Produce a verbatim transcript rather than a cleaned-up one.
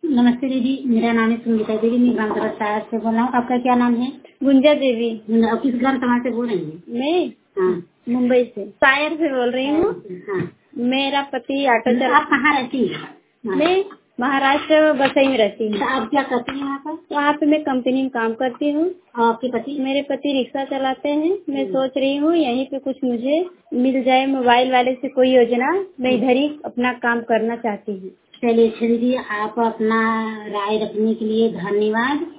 नमस्ते दीदी, मेरा नाम है सुनीता दीदी, मैं ग्राम सभा साहब से बोल रहा हूँ। आपका क्या नाम है? गुंजा देवी। आप किस ग्राम सभा से बोल रही हैं? मैं हाँ, मुंबई से सायर से बोल रही हूँ। हाँ। मेरा पति ऑटो चला। आप कहाँ रहती हैं? हाँ। मैं महाराष्ट्र बसई में रहती हूँ। तो आप क्या करती हैं वहाँ पर? वहाँ पे मैं कंपनी में काम करती हूँ। और आपके पति? मेरे पति रिक्शा चलाते हैं। मैं सोच रही हूँ यहीं पे कुछ मुझे मिल जाए मोबाइल वाले से कोई योजना। मैं इधर ही अपना काम करना चाहती हूँ। चलिए अच्छा दीदी, आप अपना राय रखने के लिए धन्यवाद।